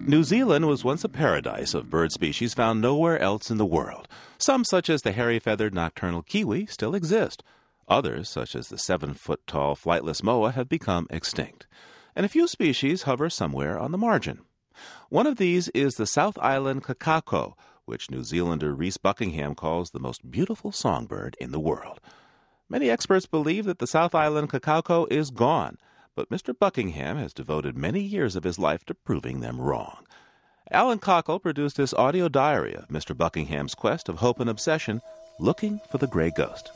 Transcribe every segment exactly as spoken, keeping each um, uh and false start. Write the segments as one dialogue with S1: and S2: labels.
S1: New Zealand was once a paradise of bird species found nowhere else in the world. Some, such as the hairy-feathered nocturnal kiwi, still exist. Others, such as the seven-foot-tall flightless moa, have become extinct. And a few species hover somewhere on the margin. One of these is the South Island kakako, which New Zealander Rhys Buckingham calls the most beautiful songbird in the world. Many experts believe that the South Island kakako is gone, but Mister Buckingham has devoted many years of his life to proving them wrong. Alan Cockle produced this audio diary of Mister Buckingham's quest of hope and obsession, looking for the gray ghost.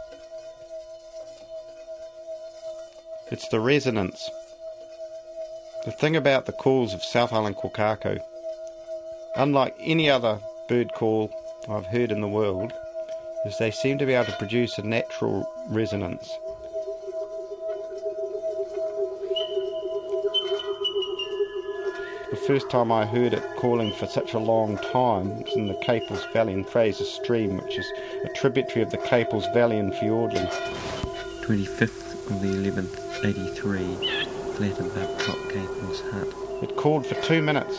S2: It's the resonance. The thing about the calls of South Island kokako, unlike any other bird call I've heard in the world, is they seem to be able to produce a natural resonance. The first time I heard it calling for such a long time was in the Capels Valley in Fraser Stream, which is a tributary of the Capels Valley in Fiordland.
S3: twenty-fifth of the eleventh, eighty-three, flat above Top Capels Hut.
S2: It called for two minutes.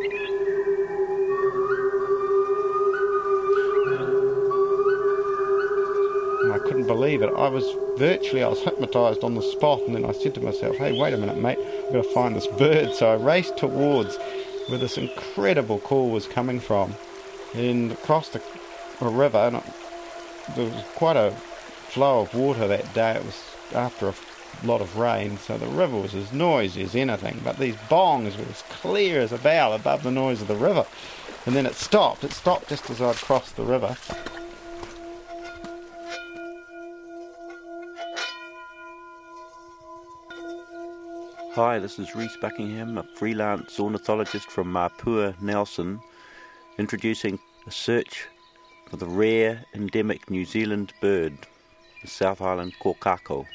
S2: And I couldn't believe it. I was virtually, I was hypnotised on the spot, and then I said to myself, hey, wait a minute, mate, I've got to find this bird. So I raced towards where this incredible call was coming from, and crossed a, a river, and it, there was quite a flow of water that day. It was after a lot of rain, so the river was as noisy as anything, but these bongs were as clear as a bell above the noise of the river. And then it stopped. It stopped just as I'd crossed the river.
S4: Hi, this is Rhys Buckingham, a freelance ornithologist from Mapua, Nelson, introducing a search for the rare endemic New Zealand bird, the South Island kokako.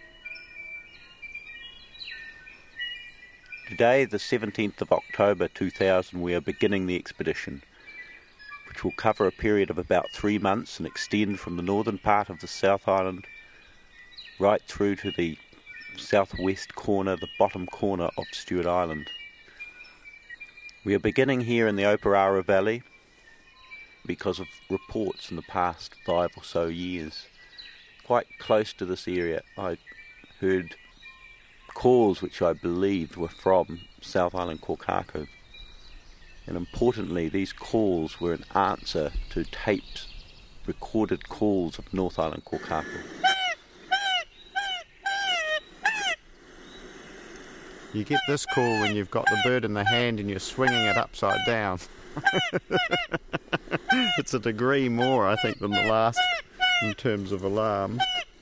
S4: Today, the seventeenth of October two thousand, we are beginning the expedition, which will cover a period of about three months and extend from the northern part of the South Island right through to the southwest corner, the bottom corner of Stewart Island. We are beginning here in the Oparara Valley because of reports in the past five or so years. Quite close to this area, I heard calls which I believed were from South Island kokako. And importantly, these calls were an answer to taped, recorded calls of North Island kokako.
S2: You get this call when you've got the bird in the hand and you're swinging it upside down. It's a degree more, I think, than the last in terms of alarm.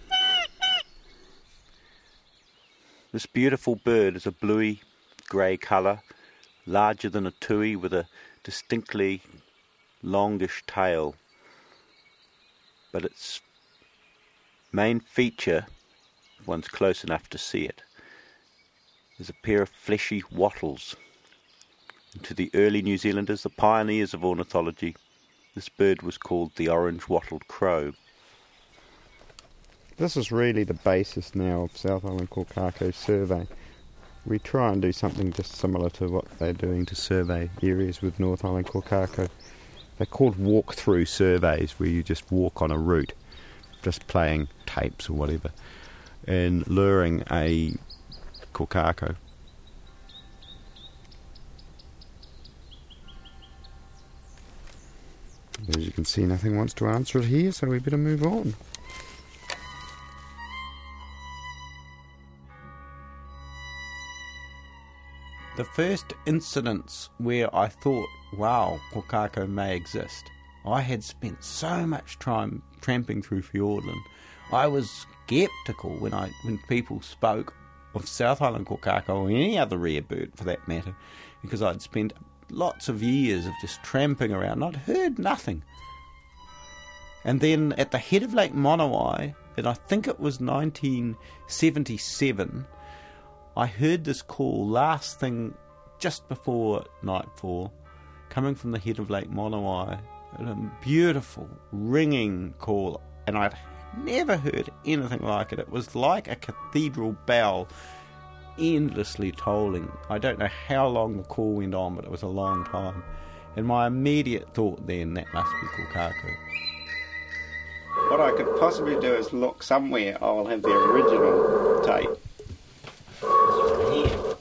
S4: This beautiful bird is a bluey grey colour, larger than a tui, with a distinctly longish tail. But its main feature, if one's close enough to see it, is a pair of fleshy wattles. And to the early New Zealanders, the pioneers of ornithology, this bird was called the orange-wattled crow.
S2: This is really the basis now of South Island kokako survey. We try and do something just similar to what they're doing to survey areas with North Island kokako. They're called walk-through surveys, where you just walk on a route, just playing tapes or whatever, and luring a kokako. As you can see, nothing wants to answer it here, so we better move on. The first incidents where I thought, wow, kokako may exist, I had spent so much time tramping through Fiordland. I was sceptical when I when people spoke of South Island kokako or any other rare bird for that matter, because I'd spent lots of years of just tramping around and I'd heard nothing. And then at the head of Lake Monowai, and I think it was nineteen seventy-seven, I heard this call last thing just before nightfall, coming from the head of Lake Monowai, a beautiful ringing call, and I'd never heard anything like it. It was like a cathedral bell endlessly tolling. I don't know how long the call went on, but it was a long time. And my immediate thought then, that must be Kokako.
S5: What I could possibly do is look somewhere. I'll have the original tape. Here.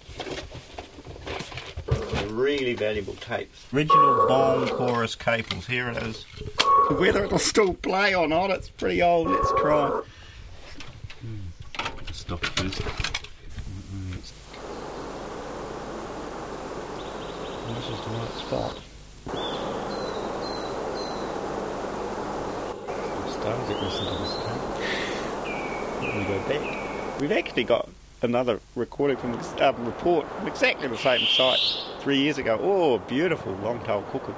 S5: The really valuable tapes. Original Bong Chorus Caples. Here it is. Whether it'll still play or not, it's pretty old. Let's try. Hmm. Stop it first. This is the right spot. To listen to this tape. We go back. We've actually got another recording from the uh, report from exactly the same site three years ago. Oh, beautiful long-tailed cuckoo.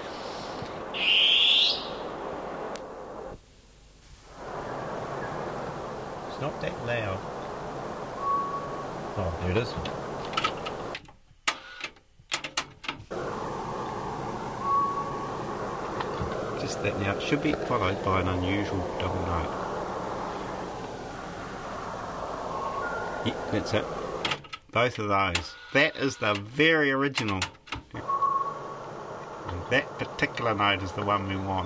S5: It's not that loud. Oh, there it is. Just that now. It should be followed by an unusual double note. Yeah, that's it. Both of those. That is the very original. And that particular note is the one we want.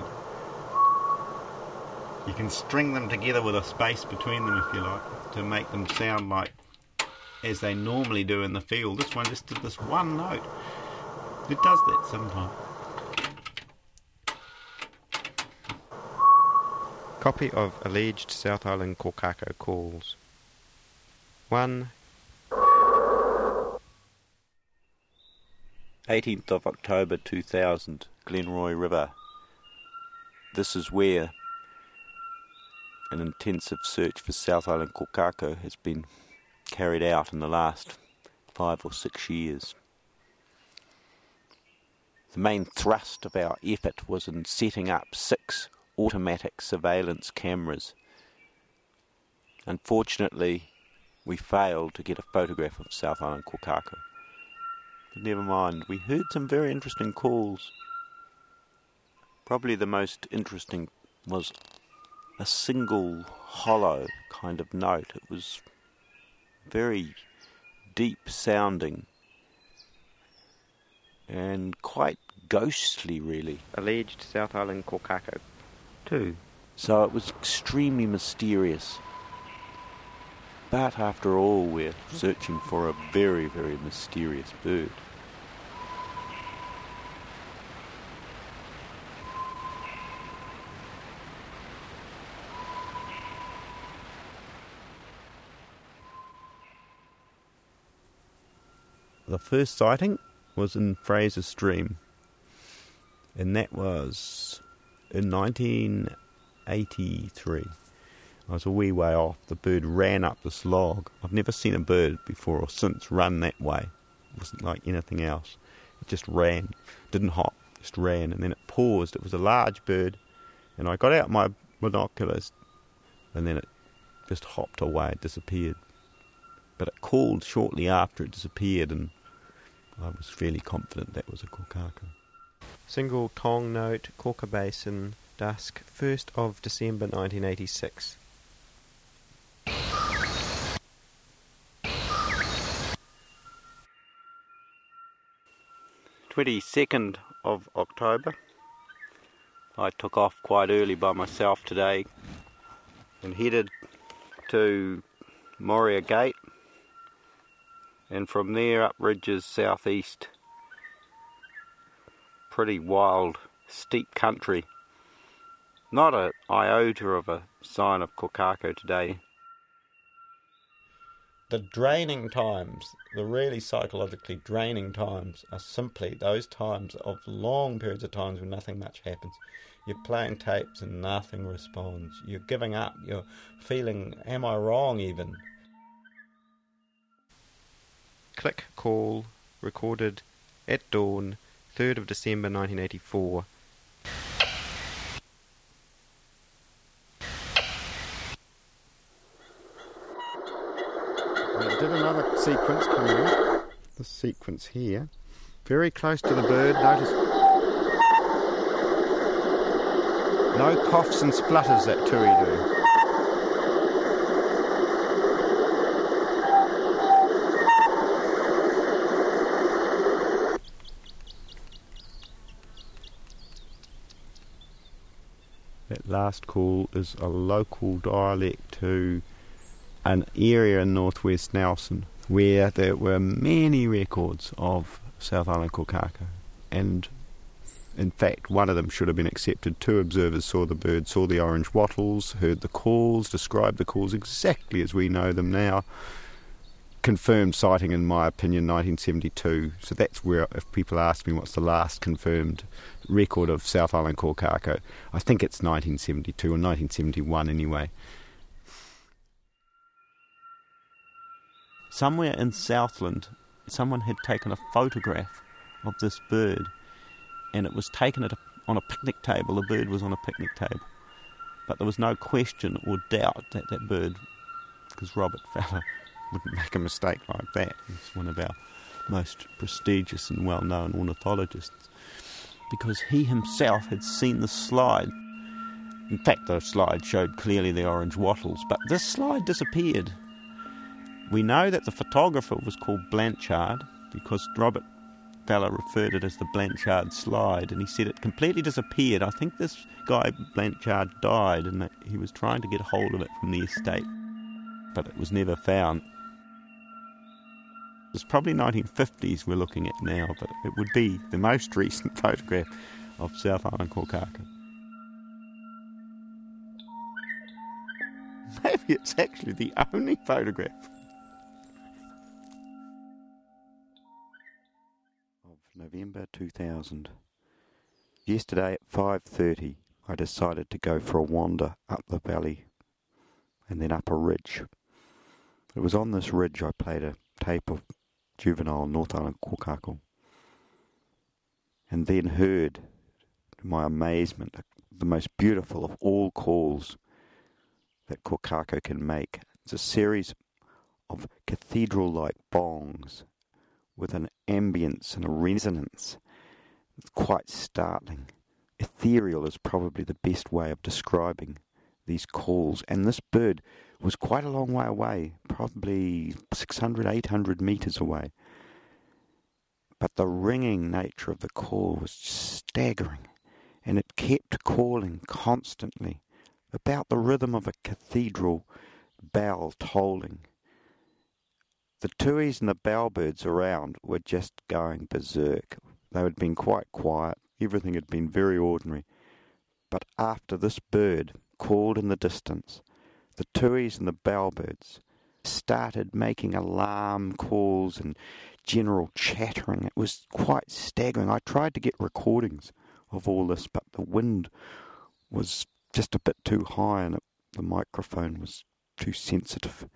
S5: You can string them together with a space between them if you like, to make them sound like as they normally do in the field. This one just did this one note. It does that sometimes.
S6: Copy of alleged South Island Kokako calls. one.
S4: eighteenth of October two thousand, Glenroy River. This is where an intensive search for South Island Kokako has been carried out in the last five or six years. The main thrust of our effort was in setting up six automatic surveillance cameras. Unfortunately, we failed to get a photograph of South Island Kokako. But never mind, we heard some very interesting calls. Probably the most interesting was a single hollow kind of note. It was very deep sounding and quite ghostly, really.
S6: Alleged South Island Kokako.
S4: Too. So it was extremely mysterious. But after all, we're searching for a very, very mysterious bird.
S5: The first sighting was in Fraser Stream, and that was in nineteen eighty-three. I was a wee way off. The bird ran up this log. I've never seen a bird before or since run that way. It wasn't like anything else. It just ran. Didn't hop, just ran. And then it paused. It was a large bird. And I got out my binoculars, and then it just hopped away. It disappeared. But it called shortly after it disappeared, and I was fairly confident that was a kokako.
S6: Single tong note, Korka Basin, dusk, first of December nineteen eighty-six.
S4: twenty-second of October. I took off quite early by myself today and headed to Moria Gate, and from there up ridges southeast. Pretty wild, steep country. Not an iota of a sign of kokako today.
S2: The draining times, the really psychologically draining times, are simply those times of long periods of times when nothing much happens. You're playing tapes and nothing responds. You're giving up. You're feeling, am I wrong even?
S6: Click call, recorded at dawn, third of December nineteen eighty-four.
S5: It did another sequence coming out. This sequence here, very close to the bird. Notice no coughs and splutters that tui do. last call is a local dialect to an area in northwest Nelson where there were many records of South Island kokako, and in fact one of them should have been accepted. Two observers saw the bird, saw the orange wattles, heard the calls, described the calls exactly as we know them now. Confirmed sighting, in my opinion, nineteen seventy-two. So that's where, if people ask me what's the last confirmed record of South Island kokako, I think it's nineteen seventy-two or nineteen seventy-one anyway. Somewhere in Southland, someone had taken a photograph of this bird, and it was taken at a, on a picnic table. The bird was on a picnic table. But there was no question or doubt that that bird, because Robert Feller wouldn't make a mistake like that. He's one of our most prestigious and well-known ornithologists, because he himself had seen the slide. In fact, the slide showed clearly the orange wattles, but this slide disappeared. We know that the photographer was called Blanchard because Robert Feller referred it as the Blanchard slide, and he said it completely disappeared. I think this guy Blanchard died and that he was trying to get hold of it from the estate, but it was never found. It's probably nineteen fifties we're looking at now, but it would be the most recent photograph of South Island kokako. Maybe it's actually the only photograph
S4: of November two thousand. Yesterday at five thirty I decided to go for a wander up the valley and then up a ridge. It was on this ridge I played a tape of juvenile North Island kokako, and then heard, to my amazement, the most beautiful of all calls that kokako can make. It's a series of cathedral-like bongs with an ambience and a resonance. It's quite startling. Ethereal is probably the best way of describing these calls, and this bird was quite a long way away, probably six hundred, eight hundred metres away. But the ringing nature of the call was staggering, and it kept calling constantly, about the rhythm of a cathedral bell tolling. The tuis and the bellbirds around were just going berserk. They had been quite quiet, everything had been very ordinary. But after this bird called in the distance, the tuis and the bellbirds started making alarm calls and general chattering. It was quite staggering. I tried to get recordings of all this, but the wind was just a bit too high and it, the microphone was too sensitive.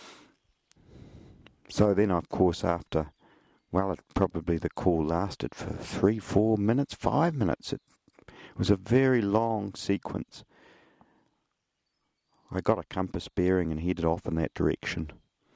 S4: So then, of course, after, well, it, probably the call lasted for three, four minutes, five minutes. It was a very long sequence. I got a compass bearing and headed off in that direction.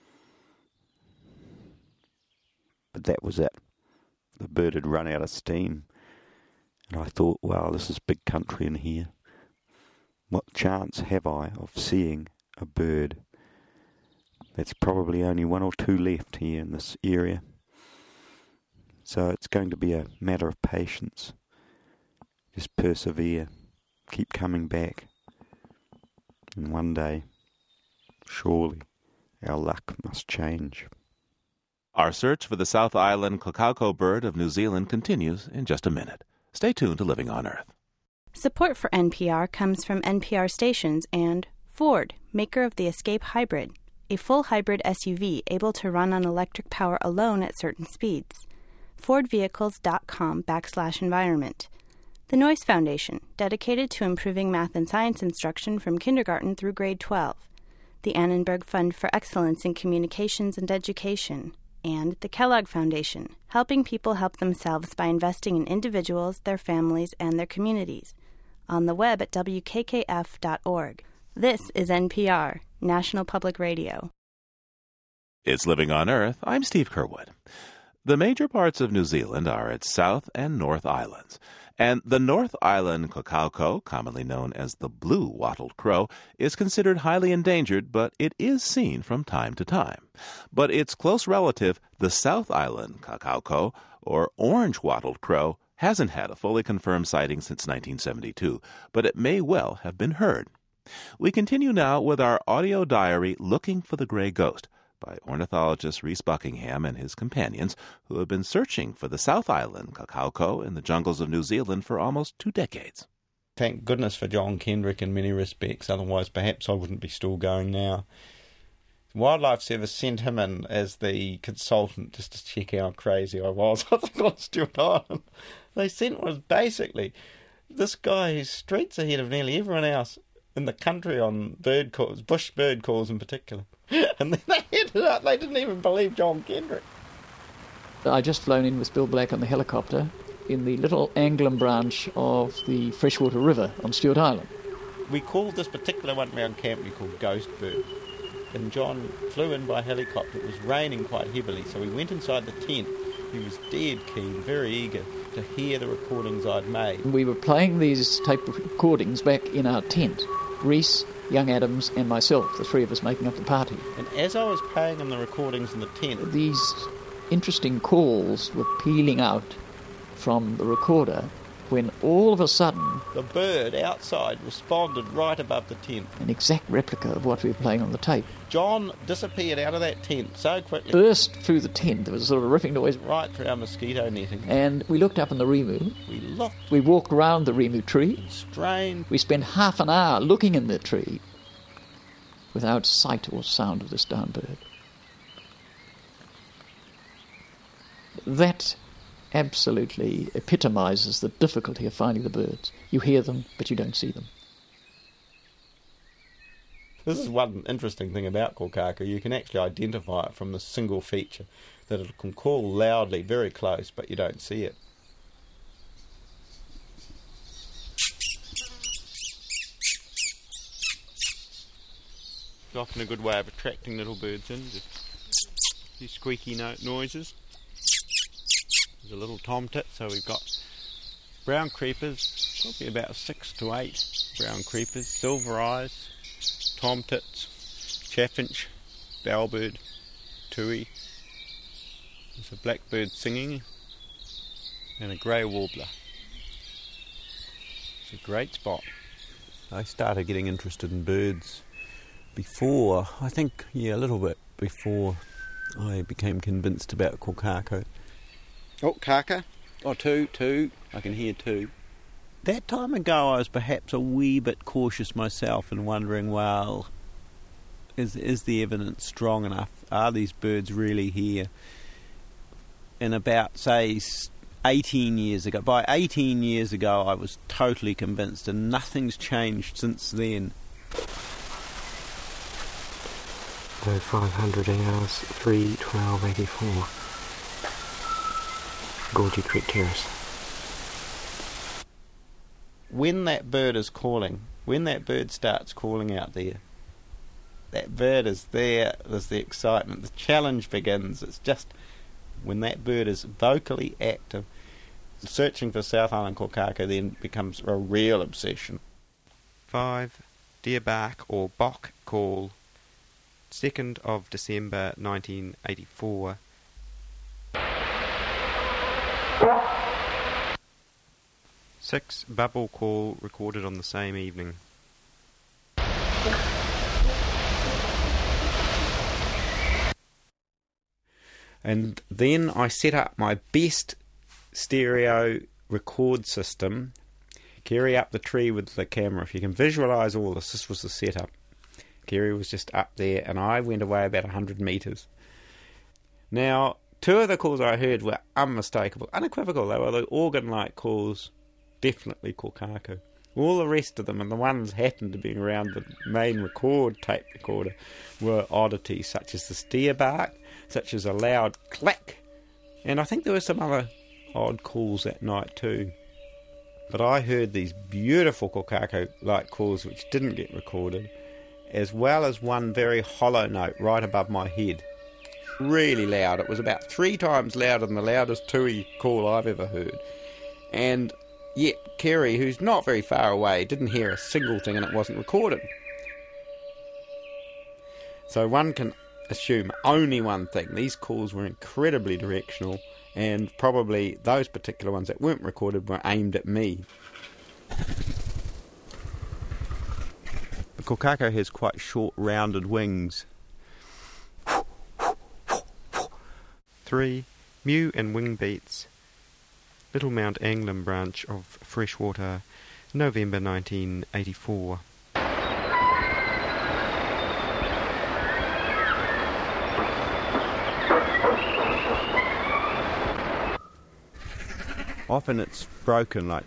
S4: But that was it. The bird had run out of steam. And I thought, wow, this is big country in here. What chance have I of seeing a bird? There's probably only one or two left here in this area. So it's going to be a matter of patience. Just persevere. Keep coming back. And one day, surely, our luck must change.
S1: Our search for the South Island kokako bird of New Zealand continues in just a minute. Stay tuned to Living on Earth.
S7: Support for N P R comes from N P R stations and Ford, maker of the Escape Hybrid, a full hybrid S U V able to run on electric power alone at certain speeds. Fordvehicles.com backslash environment. The Noyce Foundation, dedicated to improving math and science instruction from kindergarten through grade twelve. The Annenberg Fund for Excellence in Communications and Education. And the Kellogg Foundation, helping people help themselves by investing in individuals, their families, and their communities. On the web at w k k f dot org. This is N P R, National Public Radio.
S1: It's Living on Earth. I'm Steve Curwood. The major parts of New Zealand are its South and North Islands. And the North Island kokako, commonly known as the blue wattled crow, is considered highly endangered, but it is seen from time to time. But its close relative, the South Island kokako, or orange wattled crow, hasn't had a fully confirmed sighting since nineteen seventy-two, but it may well have been heard. We continue now with our audio diary, Looking for the Grey Ghost, by ornithologist Rhys Buckingham and his companions, who have been searching for the South Island Kakauko in the jungles of New Zealand for almost two decades.
S2: Thank goodness for John Kendrick in many respects, otherwise perhaps I wouldn't be still going now. Wildlife Service sent him in as the consultant just to check how crazy I was, I think, on Stewart Island. They sent was basically this guy who's streets ahead of nearly everyone else in the country on bird calls, bush bird calls in particular. And then they ended up, they didn't even believe John Kendrick.
S8: I just flown in with Bill Black on the helicopter in the little Anglin branch of the Freshwater River on Stewart Island.
S2: We called this particular one round camp we called Ghost Bird. And John flew in by helicopter. It was raining quite heavily, so we went inside the tent. He was dead keen, very eager to hear the recordings I'd made.
S8: We were playing these tape recordings back in our tent. Rhys, young Adams and myself, the three of us making up the party.
S2: And as I was playing him the recordings in the tent,
S8: these interesting calls were peeling out from the recorder when all of a sudden
S2: the bird outside responded right above the tent.
S8: An exact replica of what we were playing on the tape.
S2: John disappeared out of that tent so quickly.
S8: Burst through the tent. There was a sort of ripping noise.
S2: Right through our mosquito netting.
S8: And we looked up in the rimu.
S2: We looked.
S8: We walked around the rimu tree.
S2: Strained.
S8: We spent half an hour looking in the tree without sight or sound of this darn bird. That absolutely epitomises the difficulty of finding the birds. You hear them, but you don't see them.
S2: This is one interesting thing about kokako. You can actually identify it from the single feature, that it can call loudly, very close, but you don't see it.
S6: It's often a good way of attracting little birds in, just these squeaky no- noises. There's a little tomtit, so we've got brown creepers, probably about six to eight brown creepers, silver eyes, tomtits, chaffinch, bellbird, tui. There's a blackbird singing, and a grey warbler. It's a great spot.
S5: I started getting interested in birds before, I think, yeah, a little bit before I became convinced about kokako.
S2: Oh, kaka. Oh, two, two. I can hear two.
S5: That time ago I was perhaps a wee bit cautious myself and wondering, well, is is the evidence strong enough? Are these birds really here? And about, say, eighteen years ago, by eighteen years ago I was totally convinced, and nothing's changed since then.
S3: Low five hundred hours, three twelve eighty-four. Gorgie Creek Terrace.
S2: When that bird is calling, when that bird starts calling out there, that bird is there, there's the excitement, the challenge begins. It's just when that bird is vocally active, searching for South Island kokako then becomes a real obsession.
S6: Five, Deer Bark or Bok Call, second of December nineteen eighty-four. Six, Bubble Call, recorded on the same evening.
S2: And then I set up my best stereo record system. Kerry up the tree with the camera. If you can visualise all this, this was the setup. Kerry was just up there, and I went away about one hundred metres. Now, two of the calls I heard were unmistakable, unequivocal. They were the organ-like calls, definitely kokako. All the rest of them, and the ones happened to be around the main record tape recorder, were oddities, such as the deer bark, such as a loud clack. And I think there were some other odd calls that night too. But I heard these beautiful kokako-like calls which didn't get recorded, as well as one very hollow note right above my head. Really loud. It was about three times louder than the loudest tui call I've ever heard. And yet Kerry, who's not very far away, didn't hear a single thing, and it wasn't recorded. So one can assume only one thing. These calls were incredibly directional, and probably those particular ones that weren't recorded were aimed at me.
S6: The kokako has quite short, rounded wings. Three, mew and wing beats. Little Mount Anglin branch of Freshwater, November nineteen eighty-four. Often it's broken like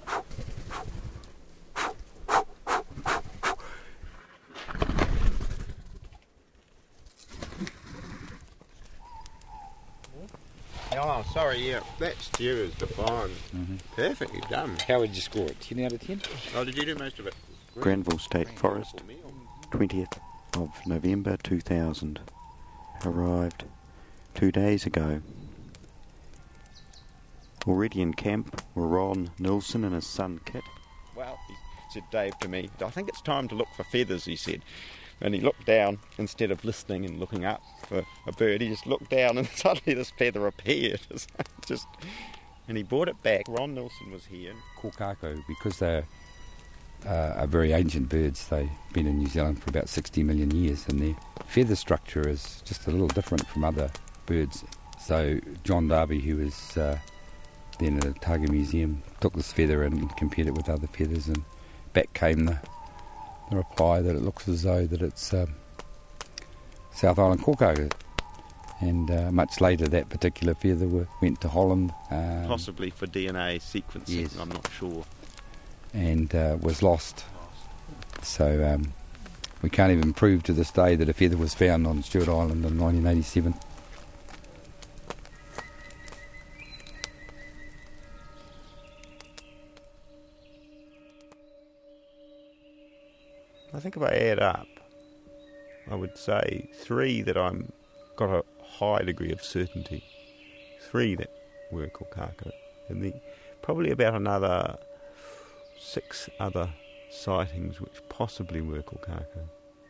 S6: oh, sorry, yeah, that steer is defined. Mm-hmm. Perfectly done.
S9: How would you score it? ten out of ten?
S6: Oh, did you do most of it?
S4: Granville State Forest, twentieth of November two thousand. Arrived two days ago. Already in camp were Ron Nilsson and his son Kit.
S6: Well, he said Dave to me, I think it's time to look for feathers, he said. And he looked down, instead of listening and looking up for a bird, he just looked down and suddenly this feather appeared. just, and he brought it back. Ron Nilsson was here.
S9: Kokako, because they're uh, are very ancient birds, they've been in New Zealand for about sixty million years, and their feather structure is just a little different from other birds. So John Darby, who was uh, then at the Otago Museum, took this feather and compared it with other feathers, and back came the, the reply that it looks as though that it's um, South Island kokako. And uh, much later that particular feather were, went to Holland. Um,
S6: Possibly for D N A sequencing,
S9: yes.
S6: I'm not sure.
S9: And uh, was lost. So um, we can't even prove to this day that a feather was found on Stewart Island in nineteen eighty-seven.
S6: I think if I add up, I would say three that I'm got a high degree of certainty. Three that were kokako, and the, probably about another six other sightings which possibly were kokako.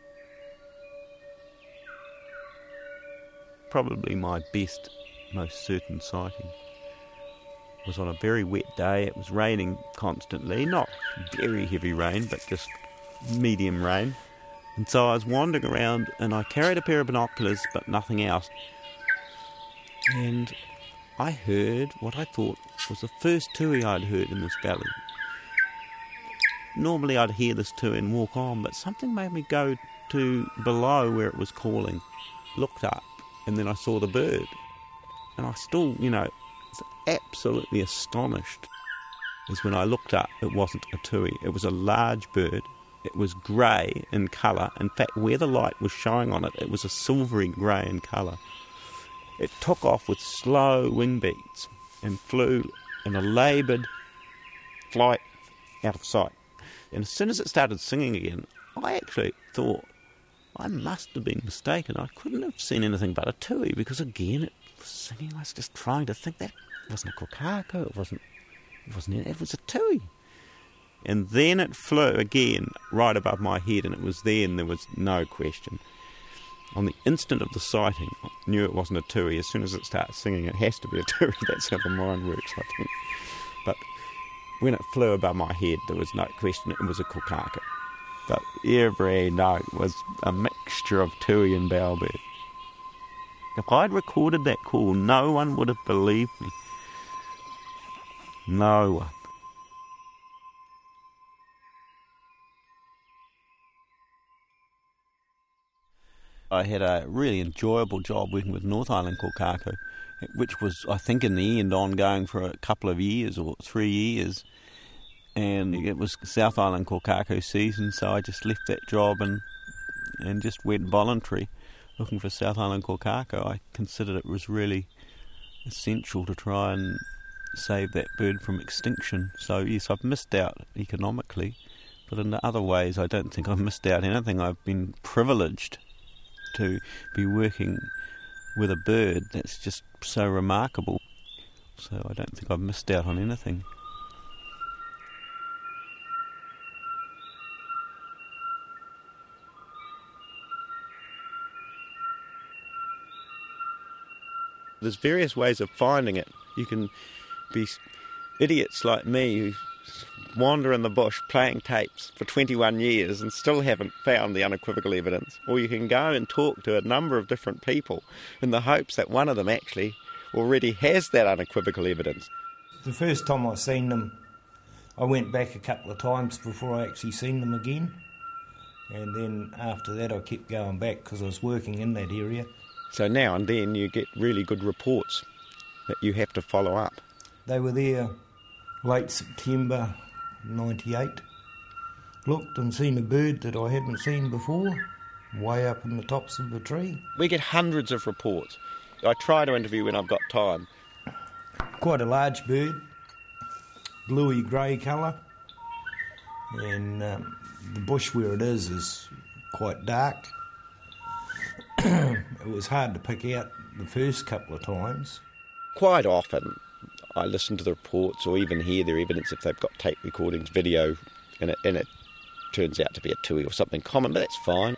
S6: Probably my best, most certain sighting was on a very wet day. It was raining constantly, not very heavy rain, but just medium rain. And so I was wandering around and I carried a pair of binoculars but nothing else. And I heard what I thought was the first tui I'd heard in this valley. Normally I'd hear this tui and walk on, but something made me go to below where it was calling, looked up, and then I saw the bird. And I still, you know, was absolutely astonished. Is when I looked up, it wasn't a tui. It was a large bird. It was grey in colour. In fact, where the light was showing on it, it was a silvery grey in colour. It took off with slow wing beats and flew in a laboured flight out of sight. And as soon as it started singing again, I actually thought, I must have been mistaken. I couldn't have seen anything but a tui, because again, it was singing. I was just trying to think that it wasn't a kokako, it wasn't, it wasn't, it was a tui. And then it flew again right above my head, and it was there, and there was no question. On the instant of the sighting, I knew it wasn't a tui. As soon as it starts singing, it has to be a tui. That's how the mind works, I think. But when it flew above my head, there was no question it was a kokako. But every note was a mixture of tui and bowbird. If I'd recorded that call, no one would have believed me. No one. I had a really enjoyable job working with North Island kokako, which was, I think, in the end ongoing for a couple of years or three years. And it was South Island kokako season, so I just left that job and and just went voluntary looking for South Island kokako. I considered it was really essential to try and save that bird from extinction. So yes, I've missed out economically, but in other ways I don't think I've missed out anything. I've been privileged to be working with a bird that's just so remarkable. So I don't think I've missed out on anything. There's various ways of finding it. You can be idiots like me who wander in the bush playing tapes for twenty-one years and still haven't found the unequivocal evidence. Or you can go and talk to a number of different people in the hopes that one of them actually already has that unequivocal evidence.
S10: The first time I seen them, I went back a couple of times before I actually seen them again. And then after that I kept going back because I was working in that area.
S6: So now and then you get really good reports that you have to follow up.
S10: They were there late September ninety-eight. Looked and seen a bird that I hadn't seen before, way up in the tops of the tree.
S6: We get hundreds of reports. I try to interview when I've got time.
S10: Quite a large bird, bluey grey colour, and um, the bush where it is is quite dark. It was hard to pick out the first couple of times.
S6: Quite often I listen to the reports or even hear their evidence if they've got tape recordings, video, and it, and it turns out to be a tui or something common, but that's fine.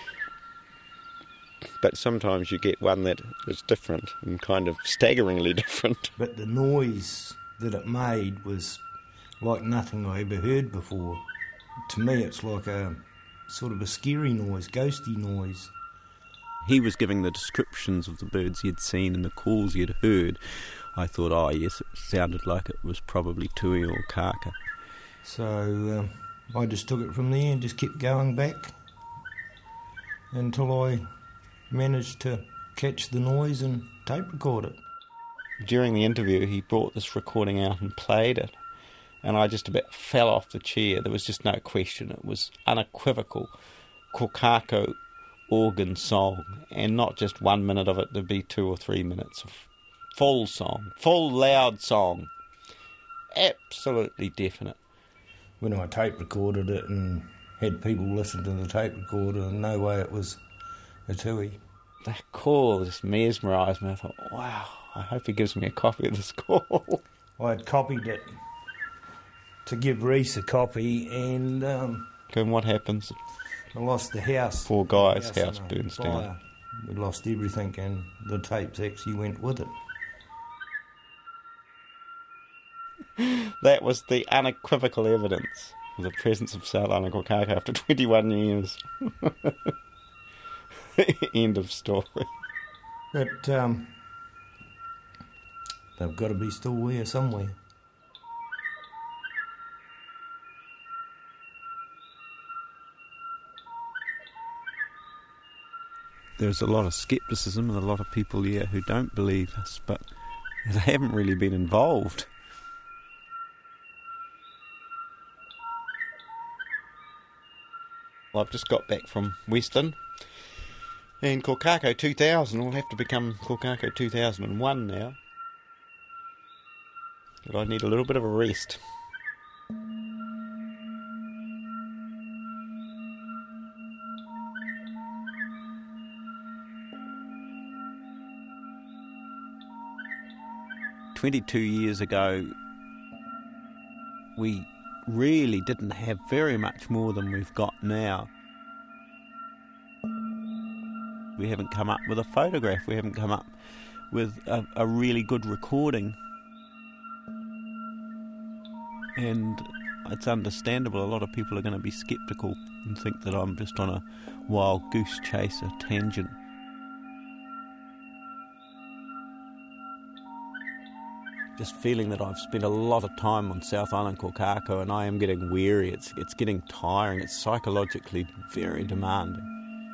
S6: But sometimes you get one that is different and kind of staggeringly different.
S10: But the noise that it made was like nothing I ever heard before. To me it's like a sort of a scary noise, ghosty noise.
S6: He was giving the descriptions of the birds he had seen and the calls he had heard. I thought, oh yes, it sounded like it was probably tui or kaka.
S10: So um, I just took it from there and just kept going back until I managed to catch the noise and tape record it.
S6: During the interview he brought this recording out and played it, and I just about fell off the chair. There was just no question. It was unequivocal kokako organ song, and not just one minute of it, there'd be two or three minutes of full song, full loud song, absolutely definite.
S10: When I tape recorded it and had people listen to the tape recorder, no way it was a tui.
S6: That call just mesmerised me. I thought, wow, I hope he gives me a copy of this call.
S10: I had copied it to give Reese a copy, and um,
S6: and what happens?
S10: I lost the house.
S6: Poor guy's
S10: the
S6: house, house burns
S10: fire.
S6: down.
S10: We lost everything, and the tapes actually went with it.
S6: That was the unequivocal evidence of the presence of South Island kokako after twenty-one years. End of story.
S10: But um, they've got to be still there somewhere.
S6: There's a lot of scepticism and a lot of people here who don't believe us, but they haven't really been involved. Well, I've just got back from Western, and Kokako two thousand will have to become Kokako two thousand one now. But I need a little bit of a rest. twenty-two years ago, we really didn't have very much more than we've got now. We haven't come up with a photograph, we haven't come up with a, a really good recording. And it's understandable, a lot of people are going to be sceptical and think that I'm just on a wild goose chase, a tangent. Just feeling that I've spent a lot of time on South Island kokako, and I am getting weary. It's it's getting tiring. It's psychologically very demanding.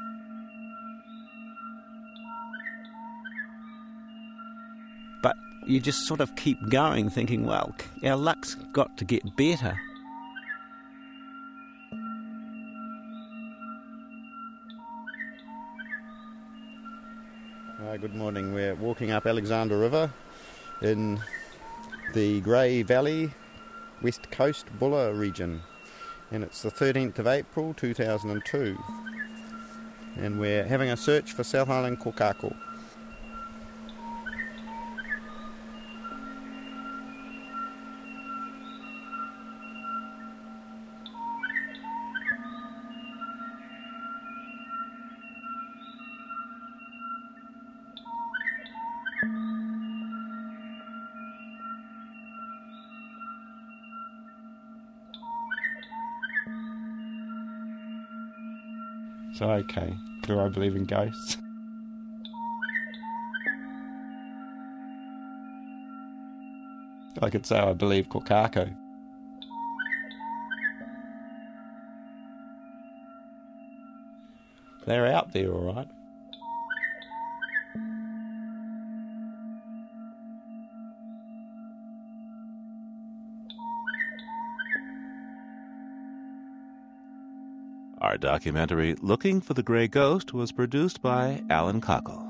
S6: But you just sort of keep going, thinking, well, our luck's got to get better. Uh, good morning. We're walking up Alexander River in the Grey Valley, West Coast Bulla region, and it's the thirteenth of April two thousand two, and we're having a search for South Island kokako.
S2: So, okay, do I believe in ghosts? I could say I believe Kokako. They're out there, all right.
S1: Our documentary, Looking for the Grey Ghost, was produced by Alan Cockle.